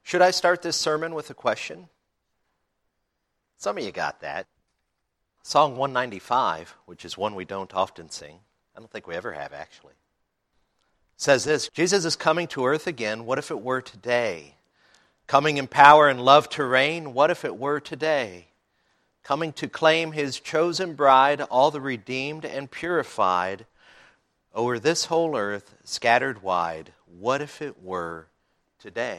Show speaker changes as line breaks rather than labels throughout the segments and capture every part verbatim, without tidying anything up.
Should I start this sermon with a question? Some of you got that. Song one ninety-five, which is one we don't often sing, I don't think we ever have actually, says this: Jesus is coming to earth again, what if it were today? Coming in power and love to reign, what if it were today? Coming to claim his chosen bride, all the redeemed and purified, over this whole earth scattered wide, what if it were today?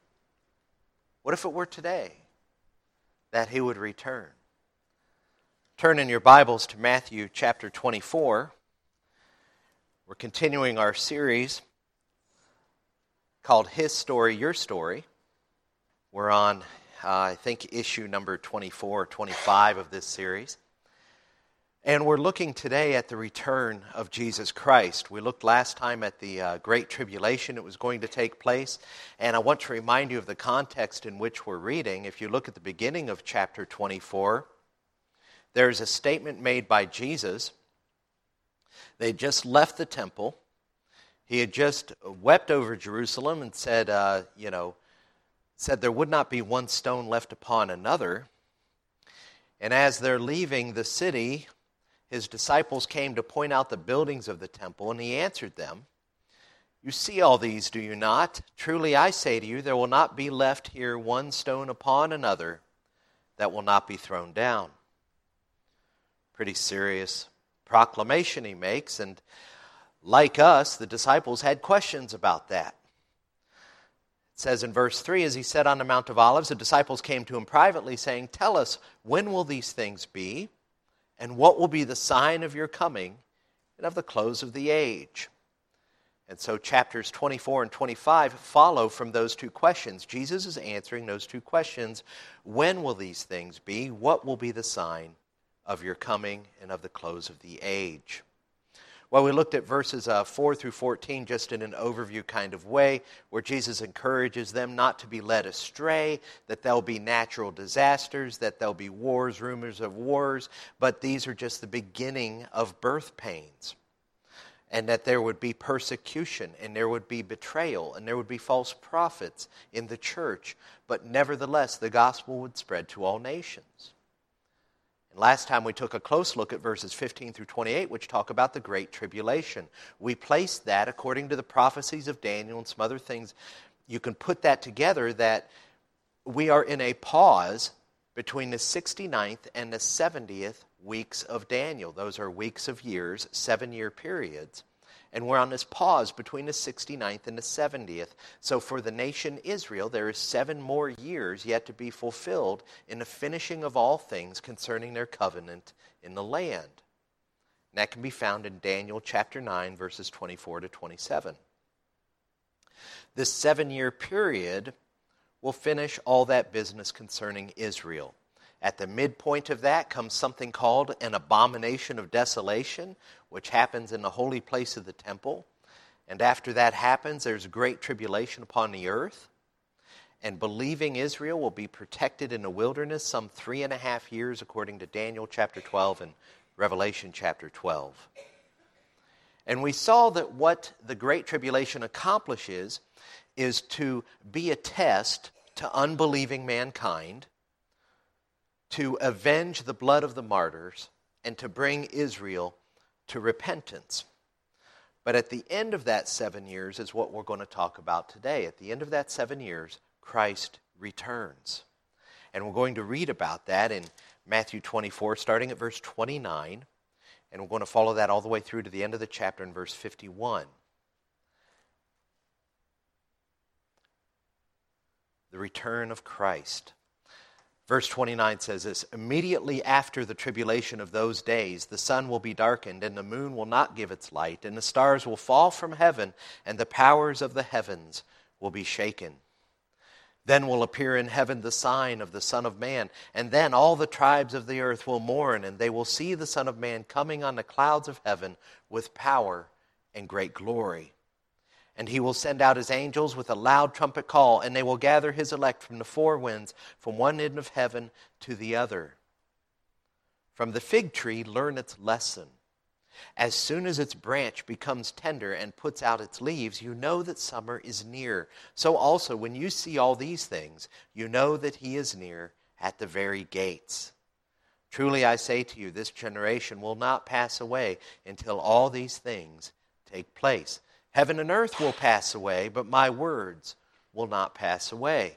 What if it were today that he would return? Turn in your Bibles to Matthew chapter twenty-four. We're continuing our series called His Story, Your Story. We're on, uh, I think, issue number twenty-four or twenty-five of this series. And we're looking today at the return of Jesus Christ. We looked last time at the uh, Great Tribulation that was going to take place. And I want to remind you of the context in which we're reading. If you look at the beginning of chapter twenty-four, there's a statement made by Jesus. They just left the temple. He had just wept over Jerusalem and said, uh, you know, said there would not be one stone left upon another. And as they're leaving the city, his disciples came to point out the buildings of the temple, and he answered them, "You see all these, do you not? Truly I say to you, there will not be left here one stone upon another that will not be thrown down." Pretty serious proclamation he makes, and like us, the disciples had questions about that. It says in verse three, as he sat on the Mount of Olives, the disciples came to him privately, saying, "Tell us, when will these things be? And what will be the sign of your coming and of the close of the age?" And so chapters twenty-four and twenty-five follow from those two questions. Jesus is answering those two questions. When will these things be? What will be the sign of your coming and of the close of the age? Well, we looked at verses uh, four through fourteen just in an overview kind of way, where Jesus encourages them not to be led astray, that there'll be natural disasters, that there'll be wars, rumors of wars, but these are just the beginning of birth pains, and that there would be persecution, and there would be betrayal, and there would be false prophets in the church, but nevertheless the gospel would spread to all nations. Last time we took a close look at verses fifteen through twenty-eight, which talk about the Great Tribulation. We placed that, according to the prophecies of Daniel and some other things, you can put that together, that we are in a pause between the sixty-ninth and the seventieth weeks of Daniel. Those are weeks of years, seven-year periods. And we're on this pause between the sixty-ninth and the seventieth. So for the nation Israel, there is seven more years yet to be fulfilled in the finishing of all things concerning their covenant in the land. And that can be found in Daniel chapter nine, verses twenty-four to twenty-seven. This seven-year period will finish all that business concerning Israel. At the midpoint of that comes something called an abomination of desolation, which happens in the holy place of the temple. And after that happens, there's great tribulation upon the earth. And believing Israel will be protected in the wilderness some three and a half years, according to Daniel chapter twelve and Revelation chapter twelve. And we saw that what the great tribulation accomplishes is to be a test to unbelieving mankind, to avenge the blood of the martyrs, and to bring Israel to repentance. But at the end of that seven years is what we're going to talk about today. At the end of that seven years, Christ returns. And we're going to read about that in Matthew twenty-four, starting at verse twenty-nine. And we're going to follow that all the way through to the end of the chapter in verse fifty-one. The return of Christ. Verse twenty-nine says this: "Immediately after the tribulation of those days, the sun will be darkened, and the moon will not give its light, and the stars will fall from heaven, and the powers of the heavens will be shaken. Then will appear in heaven the sign of the Son of Man, and then all the tribes of the earth will mourn, and they will see the Son of Man coming on the clouds of heaven with power and great glory. And he will send out his angels with a loud trumpet call, and they will gather his elect from the four winds, from one end of heaven to the other. From the fig tree learn its lesson. As soon as its branch becomes tender and puts out its leaves, you know that summer is near. So also, when you see all these things, you know that he is near at the very gates. Truly I say to you, this generation will not pass away until all these things take place. Heaven and earth will pass away, but my words will not pass away.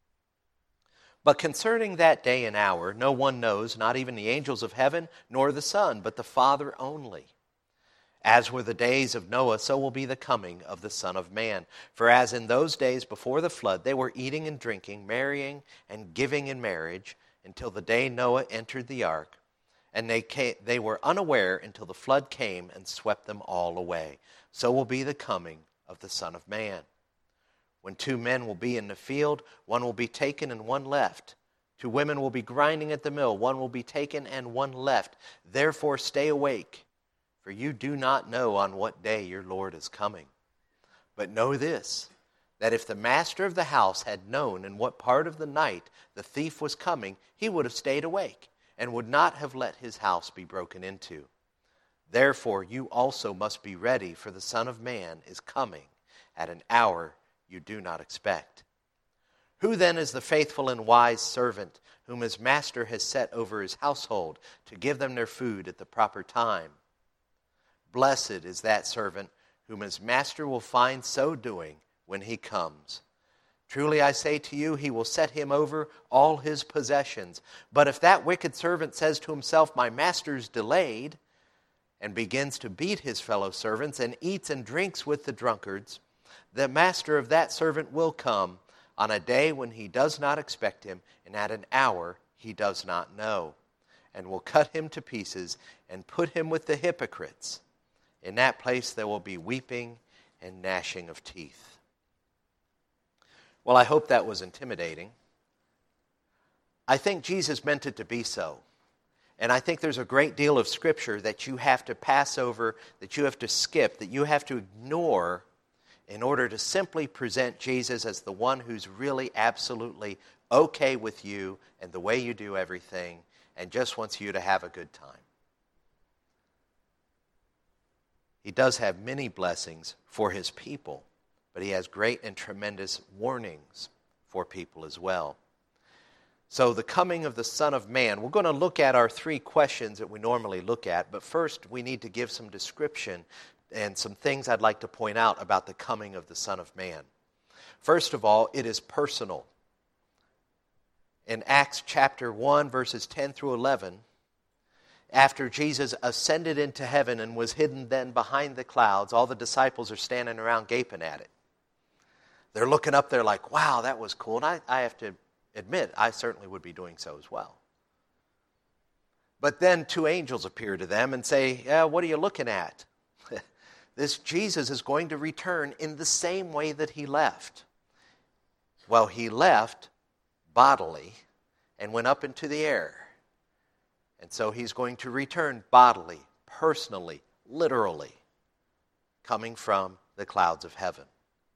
But concerning that day and hour, no one knows, not even the angels of heaven, nor the Son, but the Father only. As were the days of Noah, so will be the coming of the Son of Man. For as in those days before the flood, they were eating and drinking, marrying and giving in marriage, until the day Noah entered the ark, and they came, they were unaware until the flood came and swept them all away. So will be the coming of the Son of Man. When two men will be in the field, one will be taken and one left. Two women will be grinding at the mill, one will be taken and one left. Therefore stay awake, for you do not know on what day your Lord is coming. But know this, that if the master of the house had known in what part of the night the thief was coming, he would have stayed awake and would not have let his house be broken into. Therefore you also must be ready, for the Son of Man is coming at an hour you do not expect. Who then is the faithful and wise servant whom his master has set over his household to give them their food at the proper time? Blessed is that servant whom his master will find so doing when he comes. Truly I say to you, he will set him over all his possessions. But if that wicked servant says to himself, my master's delayed, and begins to beat his fellow servants and eats and drinks with the drunkards, the master of that servant will come on a day when he does not expect him, and at an hour he does not know, and will cut him to pieces and put him with the hypocrites. In that place there will be weeping and gnashing of teeth. Well, I hope that was intimidating. I think Jesus meant it to be so. And I think there's a great deal of Scripture that you have to pass over, that you have to skip, that you have to ignore in order to simply present Jesus as the one who's really absolutely okay with you and the way you do everything and just wants you to have a good time. He does have many blessings for his people, but he has great and tremendous warnings for people as well. So the coming of the Son of Man, we're going to look at our three questions that we normally look at, but first we need to give some description and some things I'd like to point out about the coming of the Son of Man. First of all, it is personal. In Acts chapter one, verses ten through eleven, after Jesus ascended into heaven and was hidden then behind the clouds, all the disciples are standing around gaping at it. They're looking up there like, wow, that was cool. And I, I have to admit, I certainly would be doing so as well. But then two angels appear to them and say, yeah, what are you looking at? This Jesus is going to return in the same way that he left. Well, he left bodily and went up into the air. And so he's going to return bodily, personally, literally, coming from the clouds of heaven.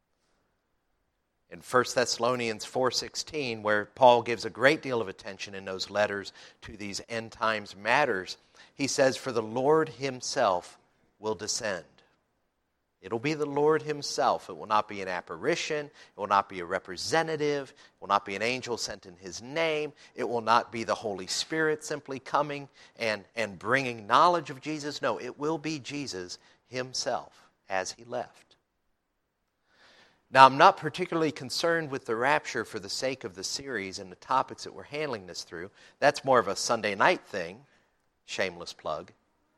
In First Thessalonians four sixteen, where Paul gives a great deal of attention in those letters to these end times matters, he says, for the Lord himself will descend. It'll be the Lord himself. It will not be an apparition. It will not be a representative. It will not be an angel sent in his name. It will not be the Holy Spirit simply coming and, and bringing knowledge of Jesus. No, it will be Jesus himself as he left. Now, I'm not particularly concerned with the rapture for the sake of the series and the topics that we're handling this through. That's more of a Sunday night thing. Shameless plug.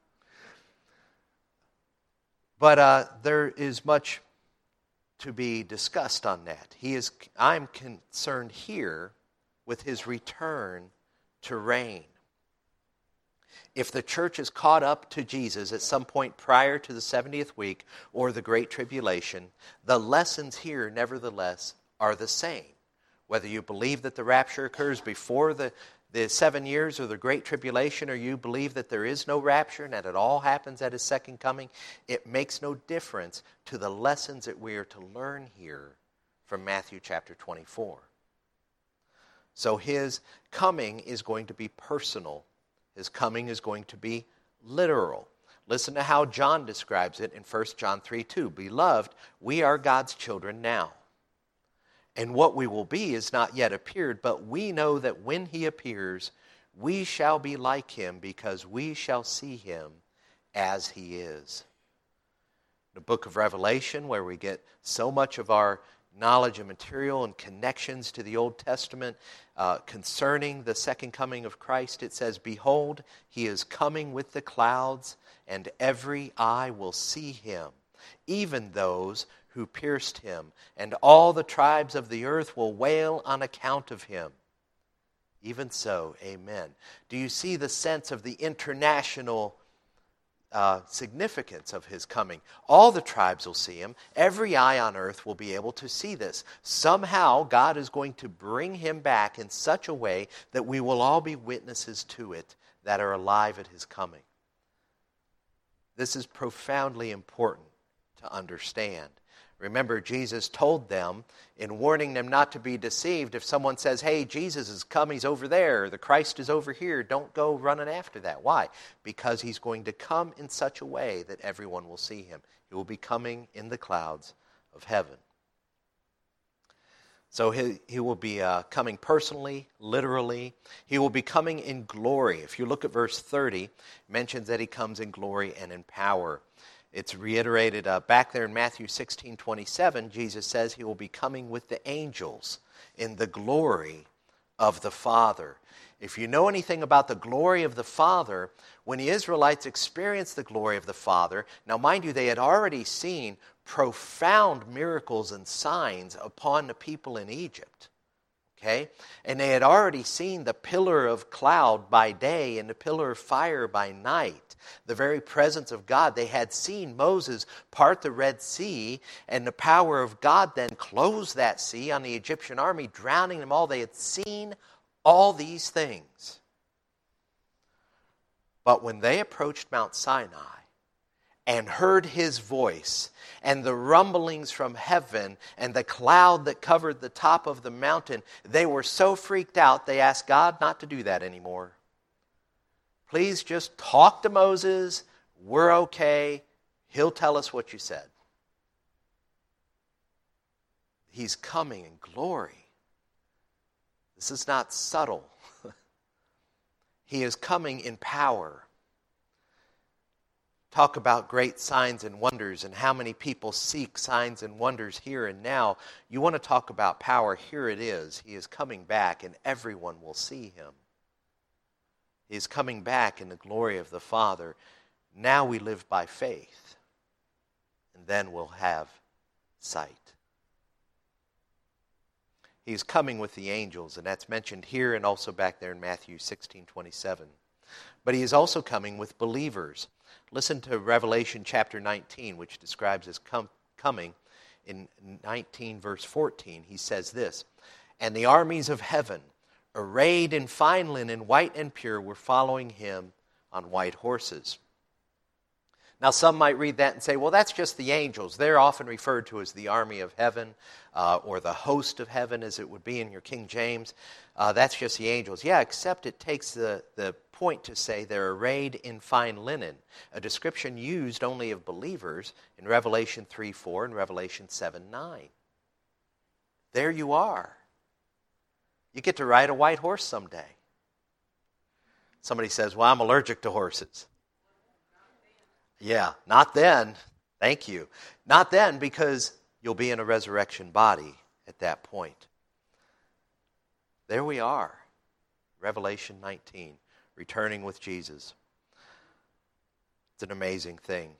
But uh, there is much to be discussed on that. He is. I'm concerned here with his return to reign. If the church is caught up to Jesus at some point prior to the seventieth week or the Great Tribulation, the lessons here, nevertheless, are the same. Whether you believe that the rapture occurs before the the seven years or the Great Tribulation, or you believe that there is no rapture and that it all happens at his second coming, it makes no difference to the lessons that we are to learn here from Matthew chapter twenty-four. So his coming is going to be personal. His coming is going to be literal. Listen to how John describes it in First John three two. Beloved, we are God's children now. And what we will be is not yet appeared, but we know that when he appears, we shall be like him because we shall see him as he is. The book of Revelation, where we get so much of our knowledge and material and connections to the Old Testament uh, concerning the second coming of Christ, it says, behold, he is coming with the clouds, and every eye will see him, even those who pierced him, and all the tribes of the earth will wail on account of him. Even so, amen. Do you see the sense of the international uh, significance of his coming? All the tribes will see him. Every eye on earth will be able to see this. Somehow, God is going to bring him back in such a way that we will all be witnesses to it that are alive at his coming. This is profoundly important to understand. Remember, Jesus told them, in warning them not to be deceived, if someone says, hey, Jesus is come, he's over there, the Christ is over here, don't go running after that. Why? Because he's going to come in such a way that everyone will see him. He will be coming in the clouds of heaven. So he, he will be uh, coming personally, literally. He will be coming in glory. If you look at verse thirty, it mentions that he comes in glory and in power. It's reiterated uh, back there in Matthew sixteen twenty-seven. Jesus says he will be coming with the angels in the glory of the Father. If you know anything about the glory of the Father, when the Israelites experienced the glory of the Father, now mind you, they had already seen profound miracles and signs upon the people in Egypt. Okay? And they had already seen the pillar of cloud by day and the pillar of fire by night. The very presence of God. They had seen Moses part the Red Sea, and the power of God then closed that sea on the Egyptian army, drowning them all. They had seen all these things. But when they approached Mount Sinai and heard his voice and the rumblings from heaven and the cloud that covered the top of the mountain, they were so freaked out they asked God not to do that anymore. Please just talk to Moses. We're okay. He'll tell us what you said. He's coming in glory. This is not subtle. He is coming in power. Talk about great signs and wonders and how many people seek signs and wonders here and now. You want to talk about power, here it is. He is coming back and everyone will see him. He is coming back in the glory of the Father. Now we live by faith, and then we'll have sight. He's coming with the angels, and that's mentioned here and also back there in Matthew sixteen twenty-seven. But he is also coming with believers. Listen to Revelation chapter nineteen, which describes his com- coming. In nineteen verse fourteen, he says this, and the armies of heaven, arrayed in fine linen, white and pure, were following him on white horses. Now, some might read that and say, well, that's just the angels. They're often referred to as the army of heaven, uh, or the host of heaven, as it would be in your King James. Uh, that's just the angels. Yeah, except it takes the, the point to say they're arrayed in fine linen, a description used only of believers in Revelation three four and Revelation seven nine. There you are. You get to ride a white horse someday. Somebody says, well, I'm allergic to horses. Yeah, not then. Thank you. Not then, because you'll be in a resurrection body at that point. There we are. Revelation nineteen, returning with Jesus. It's an amazing thing.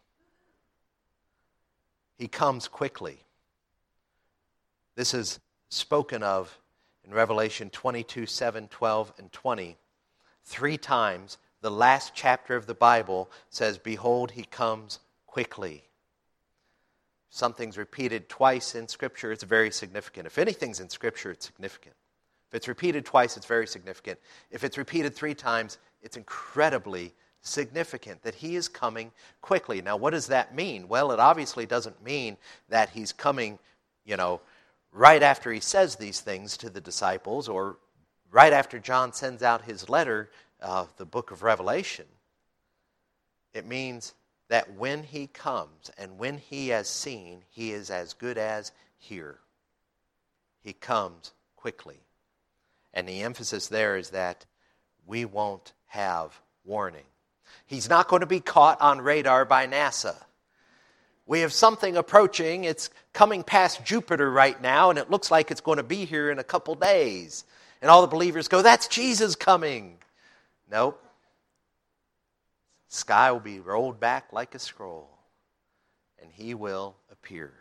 He comes quickly. This is spoken of in Revelation twenty-two, seven, twelve, and twenty. Three times, the last chapter of the Bible says, behold, he comes quickly. Something's repeated twice in Scripture, it's very significant. If anything's in Scripture, it's significant. If it's repeated twice, it's very significant. If it's repeated three times, it's incredibly significant that he is coming quickly. Now, what does that mean? Well, it obviously doesn't mean that he's coming, you know, right after he says these things to the disciples, or right after John sends out his letter, uh, the book of Revelation. It means that when he comes and when he has seen, he is as good as here. He comes quickly. And the emphasis there is that we won't have warning. He's not going to be caught on radar by NASA. We have something approaching. It's coming past Jupiter right now, and it looks like it's going to be here in a couple days. And all the believers go, that's Jesus coming. Nope. Sky will be rolled back like a scroll, and he will appear.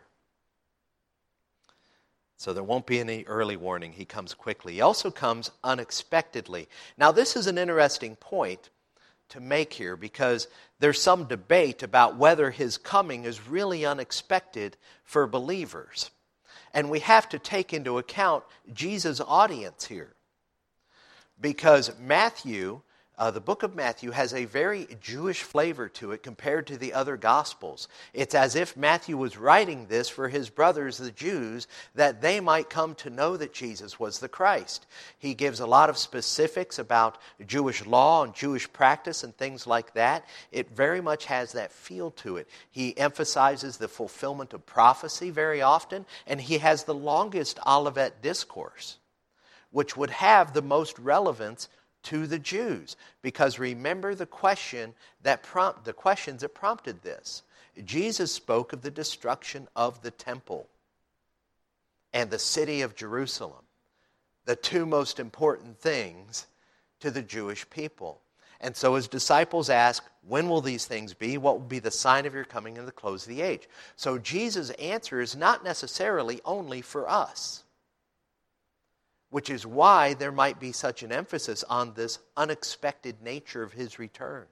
So there won't be any early warning. He comes quickly. He also comes unexpectedly. Now, this is an interesting point to make here because there's some debate about whether his coming is really unexpected for believers. And we have to take into account Jesus' audience here. Because Matthew, uh, the book of Matthew, has a very Jewish flavor to it compared to the other Gospels. It's as if Matthew was writing this for his brothers, the Jews, that they might come to know that Jesus was the Christ. He gives a lot of specifics about Jewish law and Jewish practice and things like that. It very much has that feel to it. He emphasizes the fulfillment of prophecy very often, and he has the longest Olivet Discourse, which would have the most relevance to the Jews, because remember the question that prompt the questions that prompted this. Jesus spoke of the destruction of the temple and the city of Jerusalem, the two most important things to the Jewish people. And so his disciples ask, when will these things be? What will be the sign of your coming in the close of the age? So Jesus' answer is not necessarily only for us, which is why there might be such an emphasis on this unexpected nature of his return.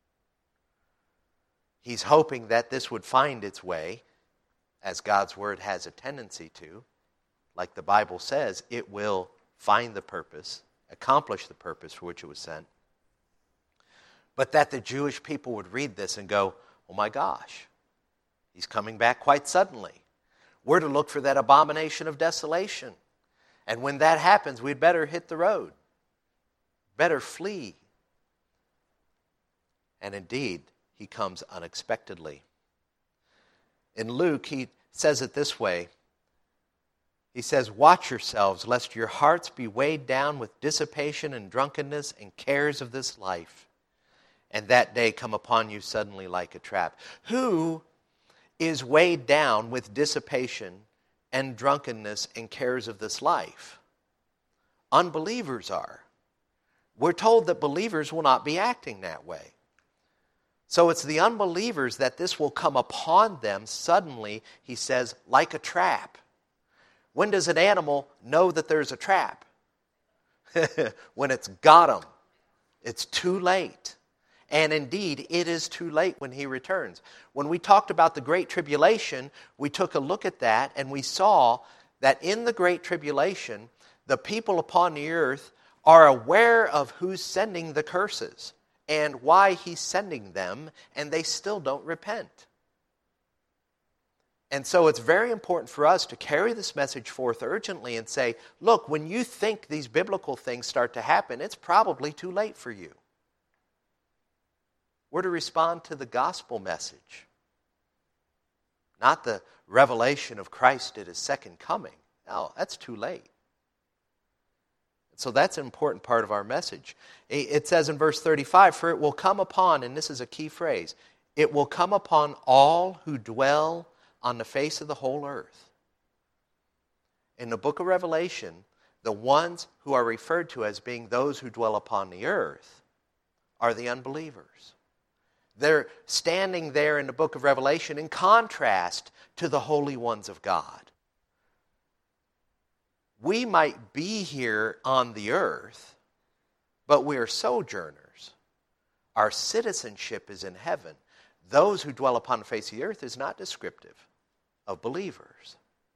He's hoping that this would find its way, as God's word has a tendency to. Like the Bible says, it will find the purpose, accomplish the purpose for which it was sent. But that the Jewish people would read this and go, oh my gosh, he's coming back quite suddenly. We're to look for that abomination of desolation. And when that happens, we'd better hit the road. Better flee. And indeed, he comes unexpectedly. In Luke, he says it this way. He says, watch yourselves, lest your hearts be weighed down with dissipation and drunkenness and cares of this life, and that day come upon you suddenly like a trap. Who is weighed down with dissipation and drunkenness and cares of this life? Unbelievers are. We're told that believers will not be acting that way. So it's the unbelievers that this will come upon them suddenly, he says, like a trap. When does an animal know that there's a trap? When it's got them. It's too late. And indeed, it is too late when he returns. When we talked about the Great Tribulation, we took a look at that and we saw that in the Great Tribulation, the people upon the earth are aware of who's sending the curses and why he's sending them, and they still don't repent. And so it's very important for us to carry this message forth urgently and say, look, when you think these biblical things start to happen, it's probably too late for you. We're to respond to the gospel message, not the revelation of Christ at his second coming. No, that's too late. So that's an important part of our message. It says in verse thirty-five, for it will come upon, and this is a key phrase, it will come upon all who dwell on the face of the whole earth. In the book of Revelation, the ones who are referred to as being those who dwell upon the earth are the unbelievers. They're standing there in the book of Revelation in contrast to the holy ones of God. We might be here on the earth, but we are sojourners. Our citizenship is in heaven. Those who dwell upon the face of the earth is not descriptive of believers.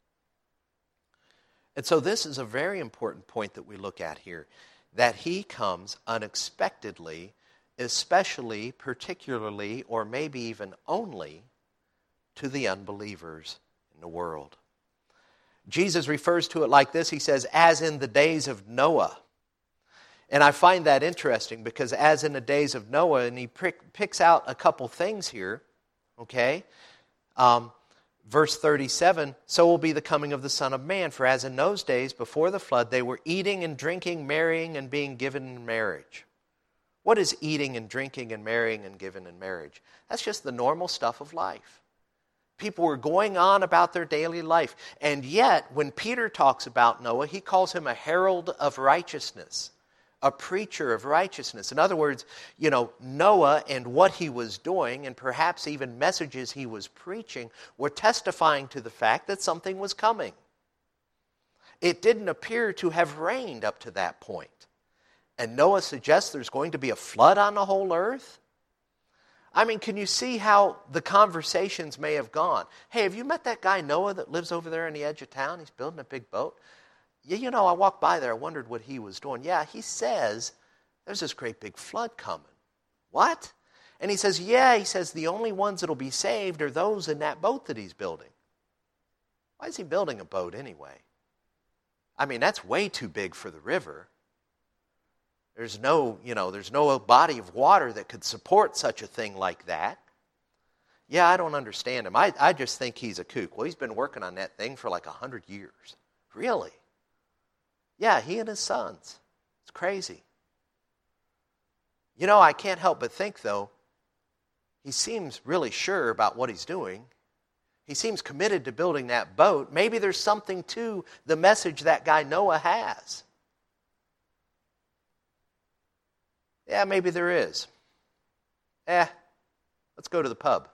And so this is a very important point that we look at here, that he comes unexpectedly, especially, particularly, or maybe even only to the unbelievers in the world. Jesus refers to it like this. He says, as in the days of Noah. And I find that interesting because as in the days of Noah, and he pick, picks out a couple things here. Okay? Um, verse thirty-seven, so will be the coming of the Son of Man. For as in those days before the flood, they were eating and drinking, marrying and being given in marriage. What is eating and drinking and marrying and given in marriage? That's just the normal stuff of life. People were going on about their daily life. And yet, when Peter talks about Noah, he calls him a herald of righteousness, a preacher of righteousness. In other words, you know, Noah and what he was doing, and perhaps even messages he was preaching, were testifying to the fact that something was coming. It didn't appear to have rained up to that point. And Noah suggests there's going to be a flood on the whole earth? I mean, can you see how the conversations may have gone? Hey, have you met that guy Noah that lives over there on the edge of town? He's building a big boat. Yeah, you know, I walked by there. I wondered what he was doing. Yeah, he says there's this great big flood coming. What? And he says, yeah, he says the only ones that will be saved are those in that boat that he's building. Why is he building a boat anyway? I mean, that's way too big for the river. There's no, you know, there's no body of water that could support such a thing like that. Yeah, I don't understand him. I, I just think he's a kook. Well, he's been working on that thing for like a hundred years. Really? Yeah, he and his sons. It's crazy. You know, I can't help but think, though, he seems really sure about what he's doing. He seems committed to building that boat. Maybe there's something to the message that guy Noah has. Yeah, maybe there is. Eh, let's go to the pub.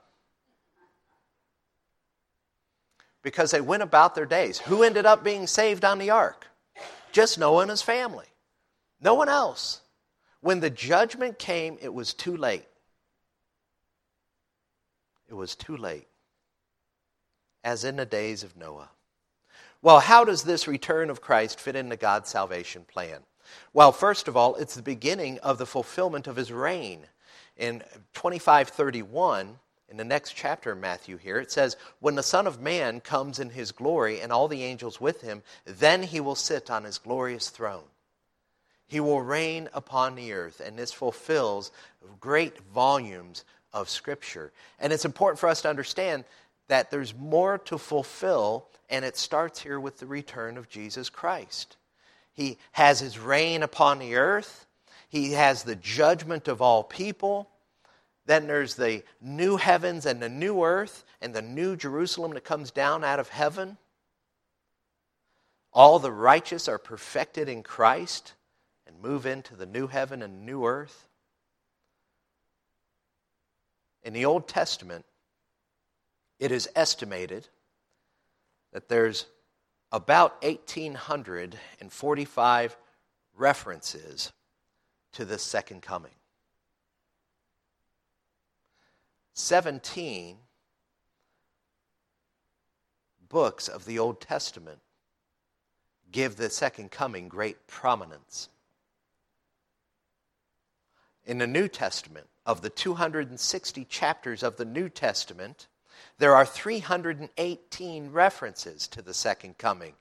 Because they went about their days. Who ended up being saved on the ark? Just Noah and his family. No one else. When the judgment came, it was too late. It was too late. As in the days of Noah. Well, how does this return of Christ fit into God's salvation plan? Well, first of all, it's the beginning of the fulfillment of his reign. In twenty-five thirty-one, in the next chapter of Matthew here, it says, when the Son of Man comes in his glory and all the angels with him, then he will sit on his glorious throne. He will reign upon the earth, and this fulfills great volumes of Scripture. And it's important for us to understand that there's more to fulfill, and it starts here with the return of Jesus Christ. He has his reign upon the earth. He has the judgment of all people. Then there's the new heavens and the new earth and the new Jerusalem that comes down out of heaven. All the righteous are perfected in Christ and move into the new heaven and new earth. In the Old Testament, it is estimated that there's about one thousand eight hundred forty-five references to this second coming. seventeen books of the Old Testament give the second coming great prominence. In the New Testament, of the two hundred sixty chapters of the New Testament, there are three hundred eighteen references to the second coming.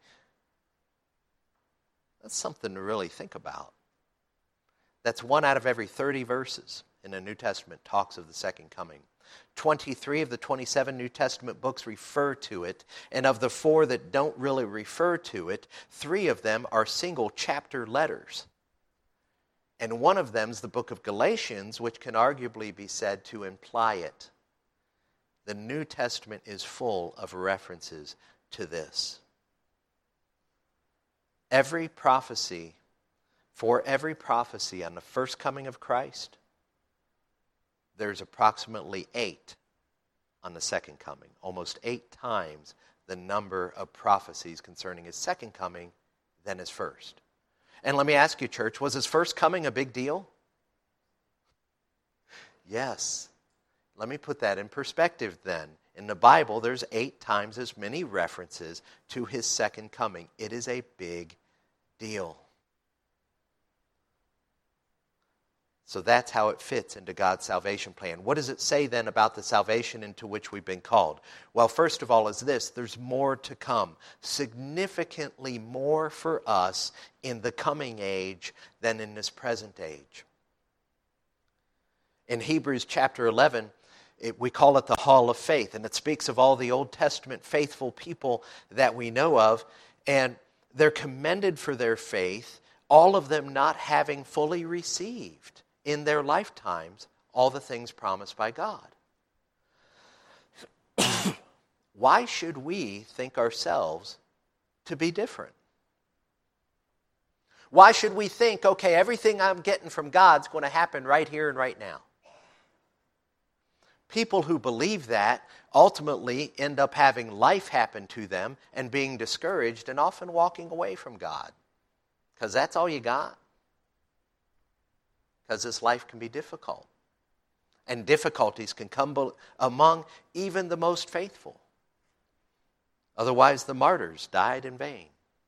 That's something to really think about. That's one out of every thirty verses in the New Testament talks of the second coming. twenty-three of the twenty-seven New Testament books refer to it, and of the four that don't really refer to it, three of them are single chapter letters. And one of them is the book of Galatians, which can arguably be said to imply it. The New Testament is full of references to this. Every prophecy, for every prophecy on the first coming of Christ, there's approximately eight on the second coming. Almost eight times the number of prophecies concerning his second coming than his first. And let me ask you, church, was his first coming a big deal? Yes. Let me put that in perspective then. In the Bible, there's eight times as many references to his second coming. It is a big deal. So that's how it fits into God's salvation plan. What does it say then about the salvation into which we've been called? Well, first of all is this: there's more to come. Significantly more for us in the coming age than in this present age. In Hebrews chapter eleven, It, we call it the Hall of Faith, and it speaks of all the Old Testament faithful people that we know of, and they're commended for their faith, all of them not having fully received in their lifetimes all the things promised by God. Why should we think ourselves to be different? Why should we think, okay, everything I'm getting from God's going to happen right here and right now? People who believe that ultimately end up having life happen to them and being discouraged and often walking away from God. Because that's all you got. Because this life can be difficult. And difficulties can come among even the most faithful. Otherwise, the martyrs died in vain.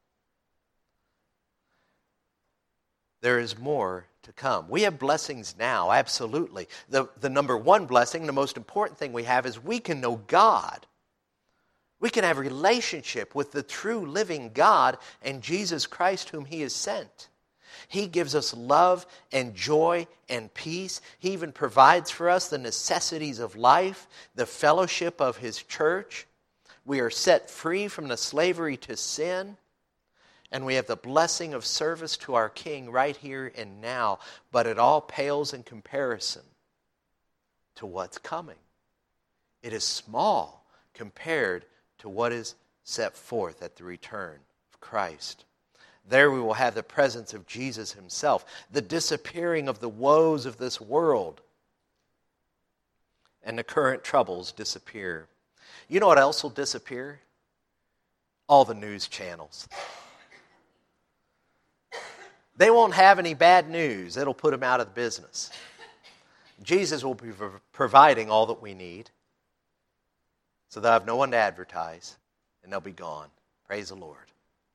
There is more to come. We have blessings now, absolutely. The, the number one blessing, the most important thing we have is we can know God. We can have a relationship with the true living God and Jesus Christ whom He has sent. He gives us love and joy and peace. He even provides for us the necessities of life, the fellowship of His church. We are set free from the slavery to sin. And we have the blessing of service to our King right here and now. But it all pales in comparison to what's coming. It is small compared to what is set forth at the return of Christ. There we will have the presence of Jesus Himself, the disappearing of the woes of this world, and the current troubles disappear. You know what else will disappear? All the news channels. They won't have any bad news. It'll put them out of business. Jesus will be providing all that we need. So they'll have no one to advertise, and they'll be gone. Praise the Lord.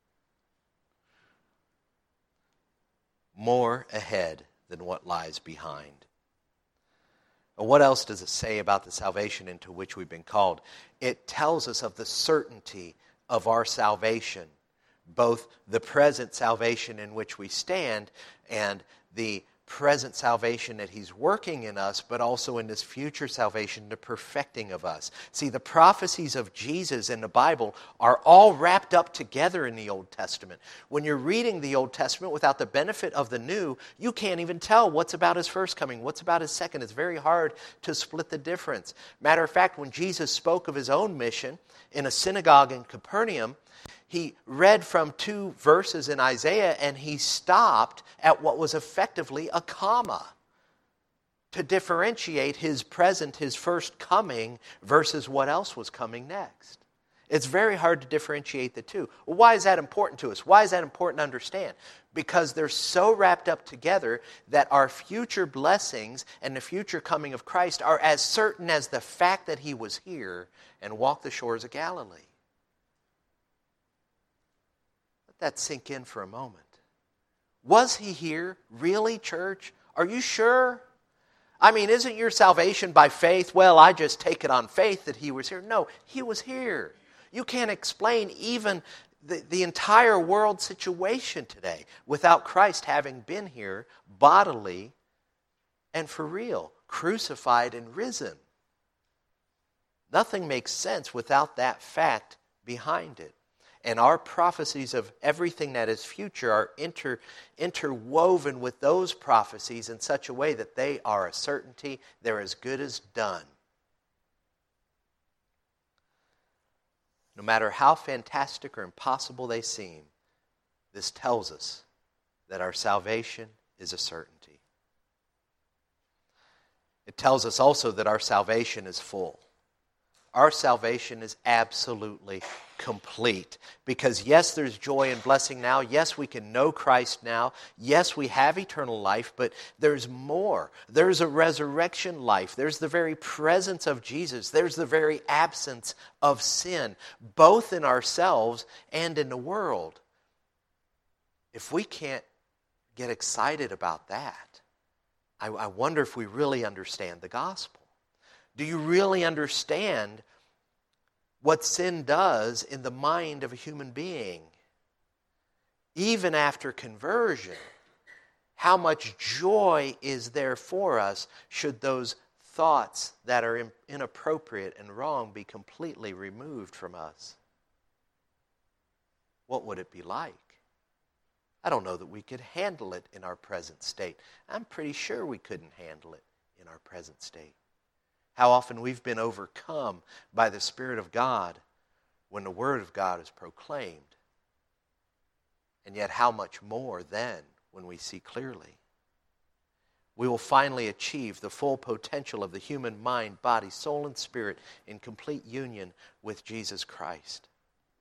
More ahead than what lies behind. Well, what else does it say about the salvation into which we've been called? It tells us of the certainty of our salvation, both the present salvation in which we stand and the present salvation that He's working in us, but also in this future salvation, the perfecting of us. See, the prophecies of Jesus in the Bible are all wrapped up together in the Old Testament. When you're reading the Old Testament without the benefit of the New, you can't even tell what's about His first coming, what's about His second. It's very hard to split the difference. Matter of fact, when Jesus spoke of His own mission in a synagogue in Capernaum, He read from two verses in Isaiah and He stopped at what was effectively a comma to differentiate His present, His first coming, versus what else was coming next. It's very hard to differentiate the two. Well, why is that important to us? Why is that important to understand? Because they're so wrapped up together that our future blessings and the future coming of Christ are as certain as the fact that He was here and walked the shores of Galilee. That sink in for a moment. Was He here? Really, church? Are you sure? I mean, isn't your salvation by faith? Well, I just take it on faith that He was here. No, He was here. You can't explain even the, the entire world situation today without Christ having been here bodily and for real, crucified and risen. Nothing makes sense without that fact behind it. And our prophecies of everything that is future are inter, interwoven with those prophecies in such a way that they are a certainty. They're as good as done. No matter how fantastic or impossible they seem, this tells us that our salvation is a certainty. It tells us also that our salvation is full. Our salvation is absolutely complete. Because yes, there's joy and blessing now. Yes, we can know Christ now. Yes, we have eternal life, but there's more. There's a resurrection life. There's the very presence of Jesus. There's the very absence of sin, both in ourselves and in the world. If we can't get excited about that, I, I wonder if we really understand the gospel. Do you really understand what sin does in the mind of a human being? Even after conversion, how much joy is there for us should those thoughts that are in, inappropriate and wrong be completely removed from us, what would it be like? I don't know that we could handle it in our present state. I'm pretty sure we couldn't handle it in our present state. How often we've been overcome by the Spirit of God when the Word of God is proclaimed. And yet how much more then when we see clearly. We will finally achieve the full potential of the human mind, body, soul, and spirit in complete union with Jesus Christ.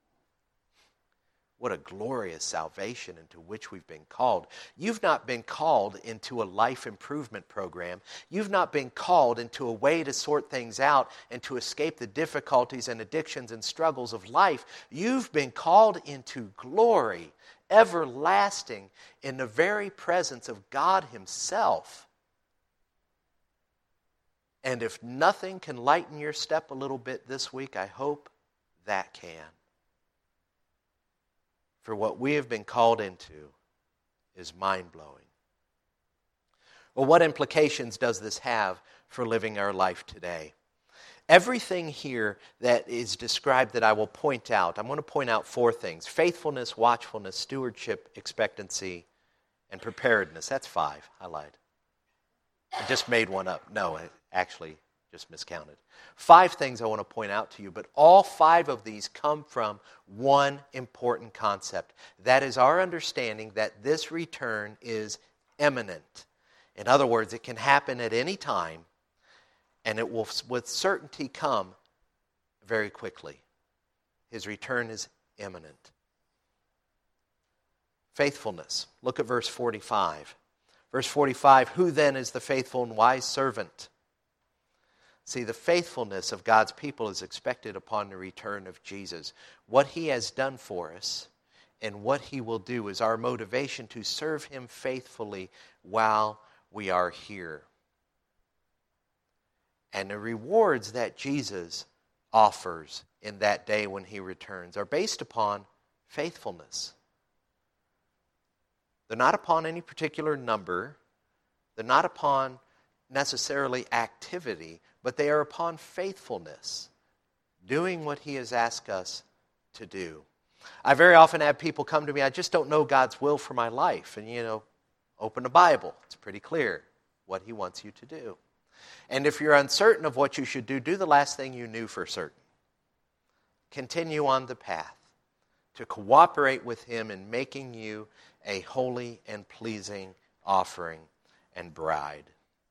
What a glorious salvation into which we've been called. You've not been called into a life improvement program. You've not been called into a way to sort things out and to escape the difficulties and addictions and struggles of life. You've been called into glory, everlasting, in the very presence of God Himself. And if nothing can lighten your step a little bit this week, I hope that can. For what we have been called into is mind-blowing. Well, what implications does this have for living our life today? Everything here that is described that I will point out, I'm going to point out four things: faithfulness, watchfulness, stewardship, expectancy, and preparedness. That's five. I lied. I just made one up. No, I actually just miscounted. Five things I want to point out to you, but all five of these come from one important concept. That is our understanding that this return is imminent. In other words, it can happen at any time, and it will with certainty come very quickly. His return is imminent. Faithfulness. Look at verse forty-five. Verse forty-five, who then is the faithful and wise servant? See, the faithfulness of God's people is expected upon the return of Jesus. What He has done for us and what He will do is our motivation to serve Him faithfully while we are here. And the rewards that Jesus offers in that day when He returns are based upon faithfulness. They're not upon any particular number. They're not upon necessarily activity, but they are upon faithfulness, doing what He has asked us to do. I very often have people come to me, I just don't know God's will for my life. And, you know, open the Bible. It's pretty clear what He wants you to do. And if you're uncertain of what you should do, do the last thing you knew for certain. Continue on the path to cooperate with Him in making you a holy and pleasing offering and bride.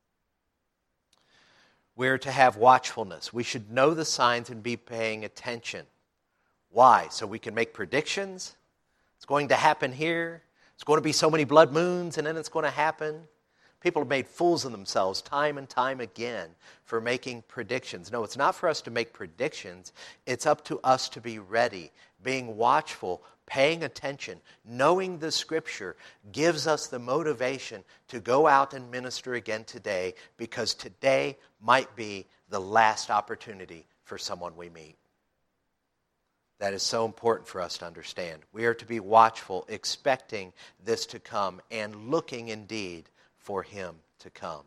We're to have watchfulness. We should know the signs and be paying attention. Why? So we can make predictions. It's going to happen here. It's going to be so many blood moons, and then it's going to happen. People have made fools of themselves time and time again for making predictions. No, it's not for us to make predictions. It's up to us to be ready, being watchful, paying attention, knowing the Scripture gives us the motivation to go out and minister again today, because today might be the last opportunity for someone we meet. That is so important for us to understand. We are to be watchful, expecting this to come, and looking indeed for Him to come.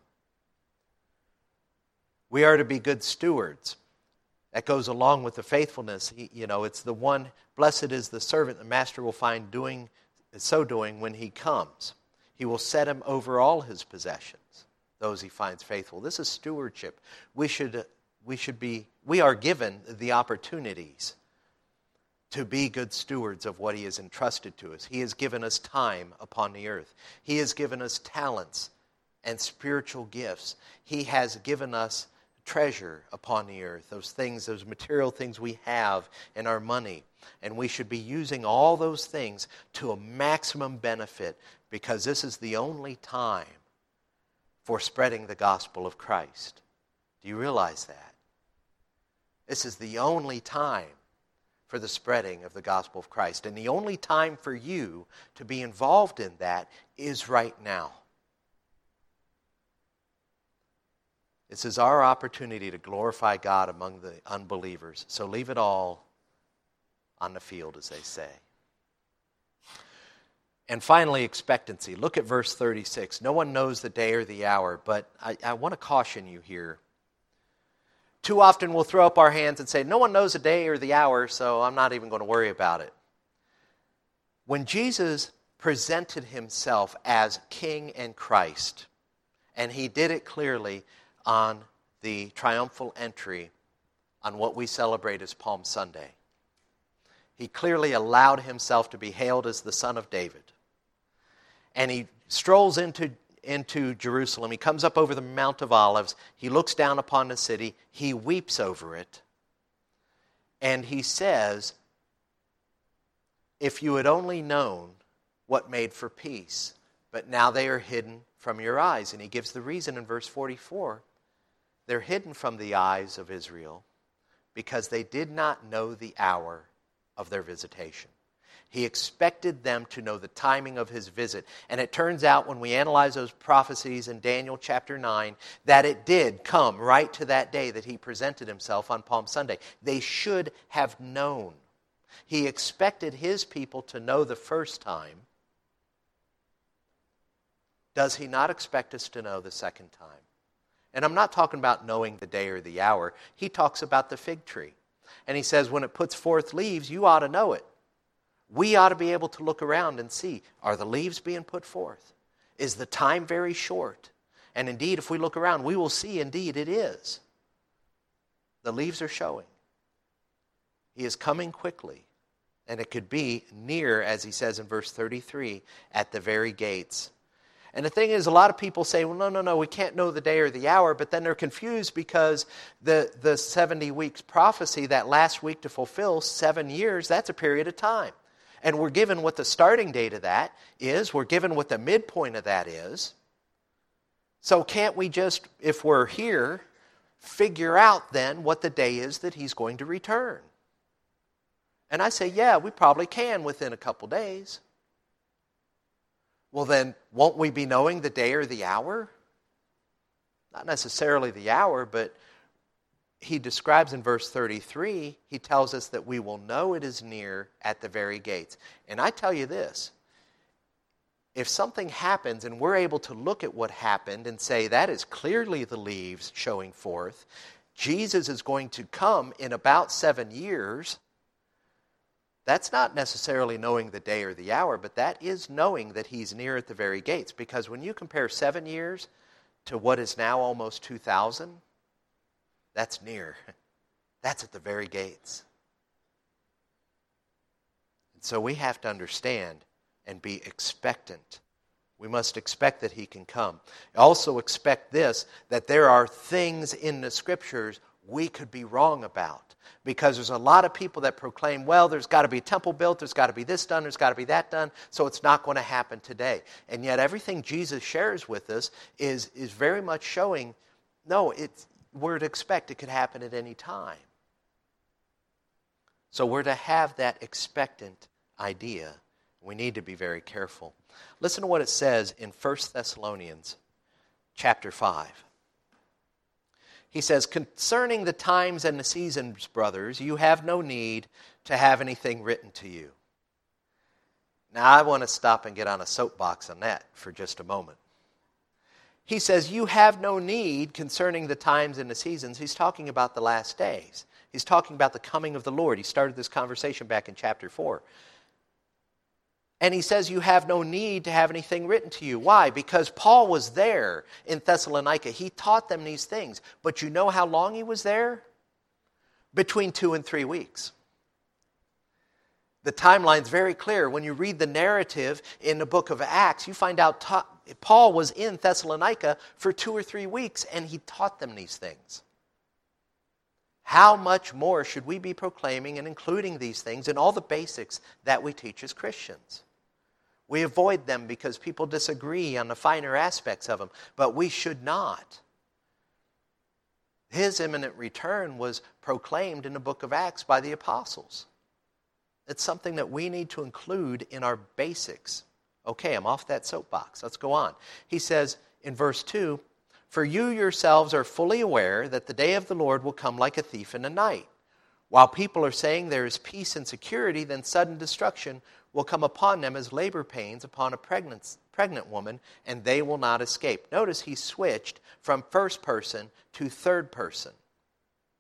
We are to be good stewards. That goes along with the faithfulness. He, you know, it's the one, blessed is the servant the master will find doing, so doing when he comes. He will set him over all his possessions, those he finds faithful. This is stewardship. We should, we should be, we are given the opportunities to be good stewards of what He has entrusted to us. He has given us time upon the earth. He has given us talents and spiritual gifts. He has given us treasure upon the earth, those things, those material things we have in our money. And we should be using all those things to a maximum benefit, because this is the only time for spreading the gospel of Christ. Do you realize that? This is the only time for the spreading of the gospel of Christ. And the only time for you to be involved in that is right now. This is our opportunity to glorify God among the unbelievers. So leave it all on the field, as they say. And finally, expectancy. Look at verse thirty-six. No one knows the day or the hour, but I, I want to caution you here. too often we'll throw up our hands and say, no one knows the day or the hour, so I'm not even going to worry about it. When Jesus presented himself as King and Christ, and he did it clearly on the triumphal entry on what we celebrate as Palm Sunday. He clearly allowed himself to be hailed as the Son of David. And he strolls into, into Jerusalem. He comes up over the Mount of Olives. He looks down upon the city. He weeps over it. And he says, if you had only known what made for peace, but now they are hidden from your eyes. And he gives the reason in verse forty-four. They're hidden from the eyes of Israel because they did not know the hour of their visitation. He expected them to know the timing of his visit. And it turns out when we analyze those prophecies in Daniel chapter nine, that it did come right to that day that he presented himself on Palm Sunday. They should have known. He expected his people to know the first time. Does he not expect us to know the second time? And I'm not talking about knowing the day or the hour. He talks about the fig tree. And he says when it puts forth leaves, you ought to know it. We ought to be able to look around and see, are the leaves being put forth? Is the time very short? And indeed, if we look around, we will see indeed it is. The leaves are showing. He is coming quickly. And it could be near, as he says in verse thirty-three, at the very gates. And the thing is, a lot of people say, well, no, no, no, we can't know the day or the hour, but then they're confused because the, the seventy weeks prophecy, that last week to fulfill seven years, that's a period of time. And we're given what the starting date of that is. We're given what the midpoint of that is. So can't we just, if we're here, figure out then what the day is that he's going to return? And I say, yeah, we probably can within a couple days. Well, then, won't we be knowing the day or the hour? Not necessarily the hour, but he describes in verse thirty-three, he tells us that we will know it is near at the very gates. And I tell you this, if something happens and we're able to look at what happened and say that is clearly the leaves showing forth, Jesus is going to come in about seven years, that's not necessarily knowing the day or the hour, but that is knowing that he's near at the very gates. Because when you compare seven years to what is now almost two thousand, that's near. That's at the very gates. And so we have to understand and be expectant. We must expect that he can come. Also expect this, that there are things in the Scriptures we could be wrong about. Because there's a lot of people that proclaim, well, there's got to be a temple built, there's got to be this done, there's got to be that done, so it's not going to happen today. And yet everything Jesus shares with us is, is very much showing, no, it's, we're to expect it could happen at any time. So we're to have that expectant idea. We need to be very careful. Listen to what it says in First Thessalonians chapter five. He says, concerning the times and the seasons, brothers, you have no need to have anything written to you. Now, I want to stop and get on a soapbox on that for just a moment. He says, you have no need concerning the times and the seasons. He's talking about the last days. He's talking about the coming of the Lord. He started this conversation back in chapter four. And he says you have no need to have anything written to you. Why? Because Paul was there in Thessalonica. He taught them these things. But you know how long he was there? Between two and three weeks. The timeline's very clear. When you read the narrative in the book of Acts, you find out ta- Paul was in Thessalonica for two or three weeks, and he taught them these things. How much more should we be proclaiming and including these things in all the basics that we teach as Christians? We avoid them because people disagree on the finer aspects of them, but we should not. His imminent return was proclaimed in the book of Acts by the apostles. It's something that we need to include in our basics. Okay, I'm off that soapbox. Let's go on. He says in verse two, for you yourselves are fully aware that the day of the Lord will come like a thief in the night. While people are saying there is peace and security, then sudden destruction will come upon them as labor pains upon a pregnant, pregnant woman, and they will not escape. Notice he switched from first person to third person.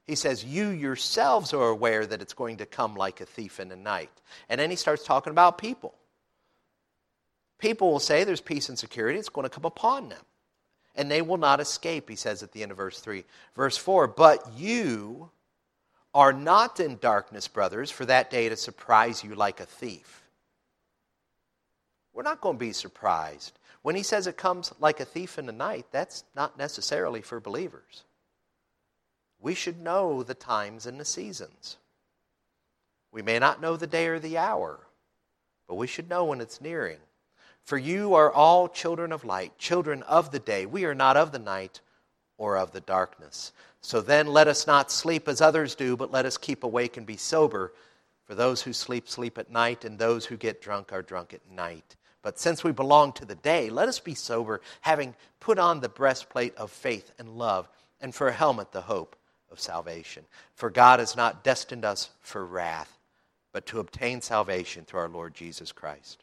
He says, you yourselves are aware that it's going to come like a thief in the night. And then he starts talking about people. People will say there's peace and security. It's going to come upon them. And they will not escape, he says at the end of verse three. Verse four, but you are not in darkness, brothers, for that day to surprise you like a thief. We're not going to be surprised. When he says it comes like a thief in the night, that's not necessarily for believers. We should know the times and the seasons. We may not know the day or the hour, but we should know when it's nearing. For you are all children of light, children of the day. We are not of the night or of the darkness. So then let us not sleep as others do, but let us keep awake and be sober. For those who sleep, sleep at night, and those who get drunk are drunk at night. But since we belong to the day, let us be sober, having put on the breastplate of faith and love, and for a helmet the hope of salvation. For God has not destined us for wrath, but to obtain salvation through our Lord Jesus Christ.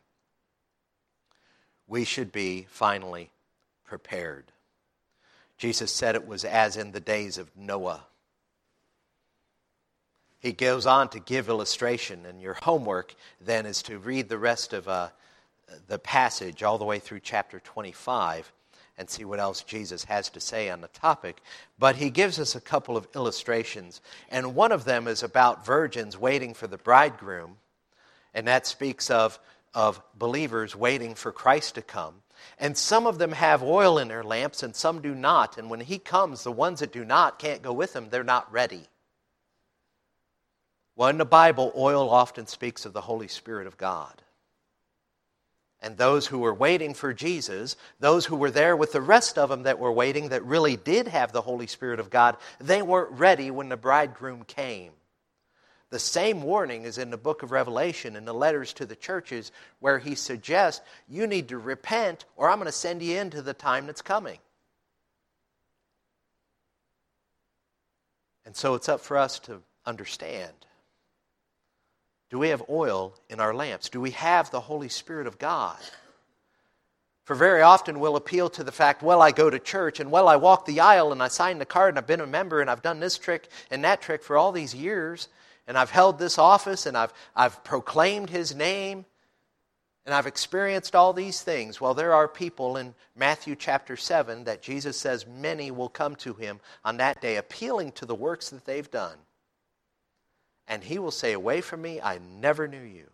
We should be, finally, prepared. Jesus said it was as in the days of Noah. He goes on to give illustration, and your homework then is to read the rest of uh, the passage all the way through chapter twenty-five and see what else Jesus has to say on the topic. But he gives us a couple of illustrations, and one of them is about virgins waiting for the bridegroom, and that speaks of, of believers waiting for Christ to come. And some of them have oil in their lamps, and some do not. And when he comes, the ones that do not can't go with him. They're not ready. Well, in the Bible, oil often speaks of the Holy Spirit of God. And those who were waiting for Jesus, those who were there with the rest of them that were waiting, that really did have the Holy Spirit of God, they weren't ready when the bridegroom came. The same warning is in the book of Revelation, in the letters to the churches, where he suggests you need to repent or I'm going to send you into the time that's coming. And so it's up for us to understand. Do we have oil in our lamps? Do we have the Holy Spirit of God? For very often we'll appeal to the fact, well, I go to church, and well, I walk the aisle, and I sign the card, and I've been a member, and I've done this trick and that trick for all these years, and I've held this office, and I've, I've proclaimed his name, and I've experienced all these things. Well, there are people in Matthew chapter seven that Jesus says many will come to him on that day, appealing to the works that they've done. And he will say, away from me, I never knew you.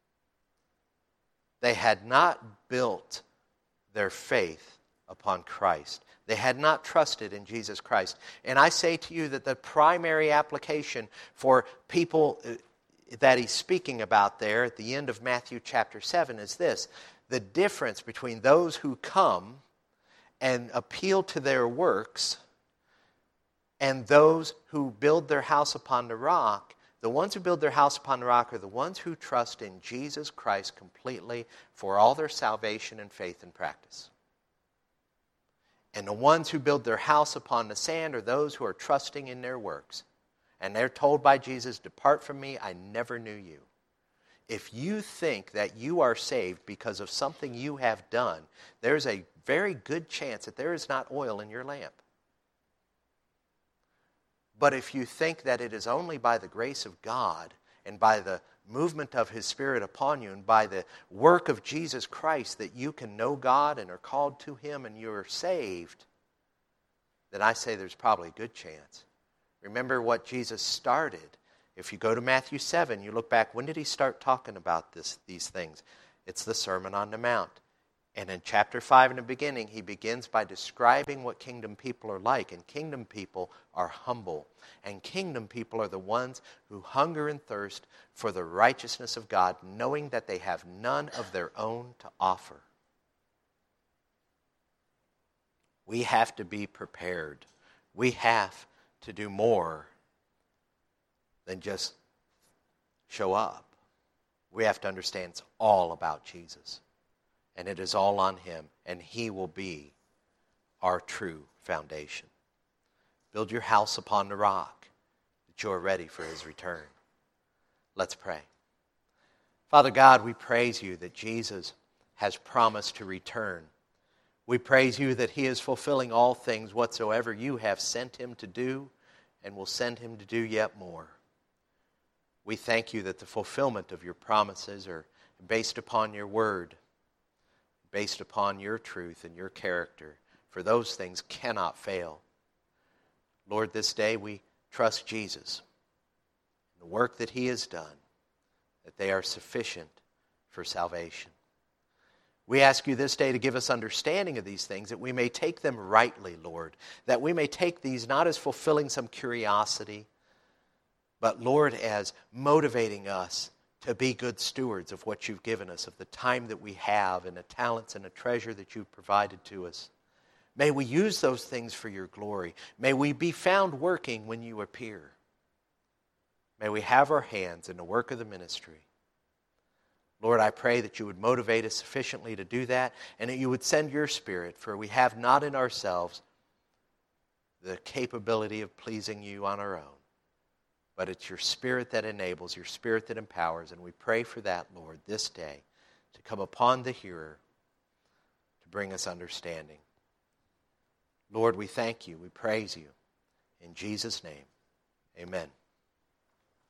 They had not built their faith upon Christ. They had not trusted in Jesus Christ. And I say to you that the primary application for people that he's speaking about there at the end of Matthew chapter seven is this. The difference between those who come and appeal to their works and those who build their house upon the rock. The ones who build their house upon the rock are the ones who trust in Jesus Christ completely for all their salvation and faith and practice. And the ones who build their house upon the sand are those who are trusting in their works. And they're told by Jesus, depart from me, I never knew you. If you think that you are saved because of something you have done, there's a very good chance that there is not oil in your lamp. But if you think that it is only by the grace of God and by the movement of his Spirit upon you and by the work of Jesus Christ that you can know God and are called to him and you are saved, then I say there's probably a good chance. Remember what Jesus started. If you go to Matthew seven, you look back, when did he start talking about this, these things? It's the Sermon on the Mount. And in chapter five in the beginning, he begins by describing what kingdom people are like. And kingdom people are humble. And kingdom people are the ones who hunger and thirst for the righteousness of God, knowing that they have none of their own to offer. We have to be prepared. We have to do more than just show up. We have to understand it's all about Jesus. And it is all on him, and he will be our true foundation. Build your house upon the rock, that you are ready for his return. Let's pray. Father God, we praise you that Jesus has promised to return. We praise you that he is fulfilling all things whatsoever you have sent him to do. and will send him to do yet more. We thank you that the fulfillment of your promises are based upon your word, based upon your truth and your character, for those things cannot fail. Lord, this day we trust Jesus, the work that he has done, that they are sufficient for salvation. We ask you this day to give us understanding of these things, that we may take them rightly, Lord, that we may take these not as fulfilling some curiosity, but, Lord, as motivating us to be good stewards of what you've given us, of the time that we have and the talents and the treasure that you've provided to us. May we use those things for your glory. May we be found working when you appear. May we have our hands in the work of the ministry. Lord, I pray that you would motivate us sufficiently to do that, and that you would send your Spirit, for we have not in ourselves the capability of pleasing you on our own. But it's your Spirit that enables, your Spirit that empowers, and we pray for that, Lord, this day, to come upon the hearer, to bring us understanding. Lord, we thank you, we praise you. In Jesus' name, amen.